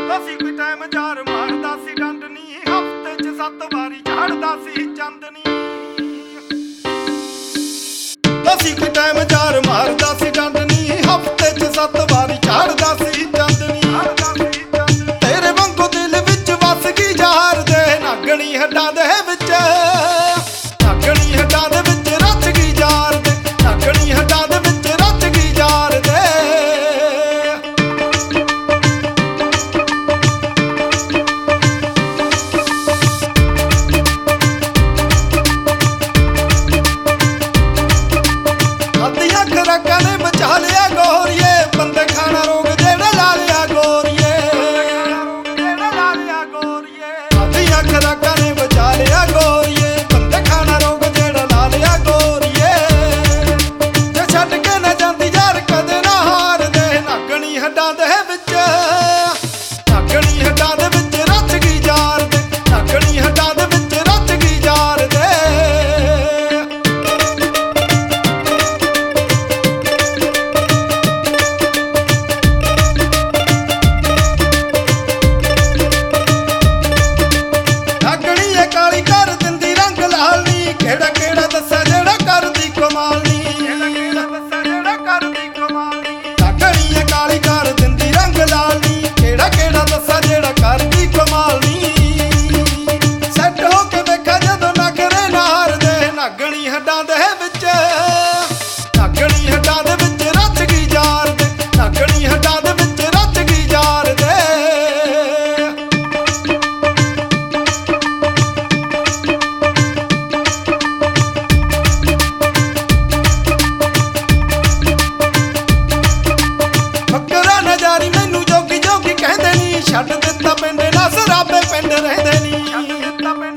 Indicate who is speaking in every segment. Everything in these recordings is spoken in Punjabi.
Speaker 1: ਅਸੀਂ ਕੋਈ ਟਾਈਮ ਯਾਰ ਮਾਰਦਾ ਸੀ ਡੰਡਨੀ, ਹਫ਼ਤੇ 'ਚ 7 ਵਾਰੀ ਝਾੜਦਾ ਸੀ ਚਾਂਦਨੀ। ਅਸੀਂ ਕੋਈ ਟਾਈਮ ਯਾਰ ਮਾਰਦਾ ਸੀ ਡੰਡਨੀ, ਹਫ਼ਤੇ 'ਚ 7 ਵਾਰੀ ਝਾੜਦਾ ਸੀ ਚਾਂਦਨੀ। ਤੇਰੇ ਵਾਂਗੂ ਦਿਲ ਵਿੱਚ ਵਸ ਗਈ ਯਾਰ ਦੇ, ਨਾਗਣੀ ਹੱਡਾਂ ਦੇ ਵਿੱਚ, ਨਾਗਣੀ ਹੱਡਾਂ ਦੇ ਵਿੱਚ ਰਚ ਗਈ ਯਾਰ ਦੇ, ਨਾਗਣੀ ਹੱਡਾਂ ਦੇ ਵਿੱਚ ਰਚ ਗਈ ਯਾਰ ਦੇ। ਅੱਧੀਆਂ ਖੁਰਾਕਾਂ ਨੇ ਬਚਾ ਲਿਆ ਗੋਰੀਏ, ਬੰਦੇ ਖਾਣਾ ਰੋਗ ਜਿਹੜਾ ਲਾ ਲਿਆ ਗੋਰੀਏ। ਅੱਧੀਆਂ ਖੁਰਾਕਾਂ ਨੇ ਬਚਾ ਲਿਆ ਗੋਰੀਏ, ਬੰਦੇ ਖਾਣਾ ਰੋਗ ਜਿਹੜਾ ਲਾ ਲਿਆ ਗੋਰੀਏ। ਜੇ ਛੱਡ ਕੇ ਨਾ ਜਾਂਦੀ ਯਾਰ ਕਦੇ ਨਾ ਹਾਰਦੇ, ਨਾਗਣੀ ਹੱਡਾਂ ਦੇ ਵਿੱਚ, ਨਾਗਣੀ ਹੱਡਾਂ ਦੇ ਵਿੱਚ ਰਚ ਗਈ ਯਾਰ ਦੇ, ਨਾਗਣੀ ਹੱਡਾਂ ਦੇ ਵਿੱਚ ਰਚ ਗਈ ਯਾਰ ਦੇ। ਨਾਗਣੀ ਕਾਲੀ ਕਰ ਦਿੰਦੀ ਰੰਗ ਲਾਲ ਨੀ, ਕਿਹੜਾ ਕਿਹੜਾ ਦੱਸਾਂ ਜਿਹੜਾ ਕਰਦੀ ਕਮਾਲ ਨੀ। ਨਾਗਣੀ ਕਾਲੀ ਕਰ ਦਿੰਦੀ ਰੰਗ ਲਾਲ ਨੀ, ਕਿਹੜਾ ਕਿਹੜਾ ਦੱਸਾਂ ਜਿਹੜਾ ਕਰਦੀ ਕਮਾਲ ਨੀ। ਸੈੱਟ ਹੋ ਕੇ ਵੇਖਾ ਜਦੋਂ ਨਖਰੇ ਨਾ ਹਾਰਦੇ, ਨਾਗਣੀ ਹੱਡਾਂ ਦੇ ਵਿੱਚ, ਨਾਗਣੀ ਹੱਡਾਂ ਦੇ ਵਿੱਚ ਰਚ ਗਈ ਯਾਰ ਦੇ, ਨਾਗਣੀ ਹੱਡਾਂ ਦੇ ਵਿੱਚ ਰਚ ਗਈ ਯਾਰ ਦੇ। ਫੱਕਰਾਂ ਨਾ ਜਾਰੀ ਮੈਨੂੰ ਜੋਗੀ ਜੋਗੀ ਕਹਿੰਦੇ ਨੀ, ਛੱਡ ਦਿੱਤਾ ਪਿੰਡ ਨਾ ਸਰਾਬੇ ਪਿੰਡ ਰਹਿੰਦੇ ਨੀ।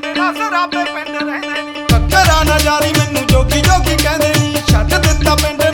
Speaker 1: ਫੱਕਰਾਂ ਨਾ ਜਾਰੀ ਮੈਨੂੰ ਜੋਗੀ ਜੋਗੀ ਕਹਿੰਦੇ ਨੀ, ਛੱਡ ਦਿੱਤਾ ਪਿੰਡ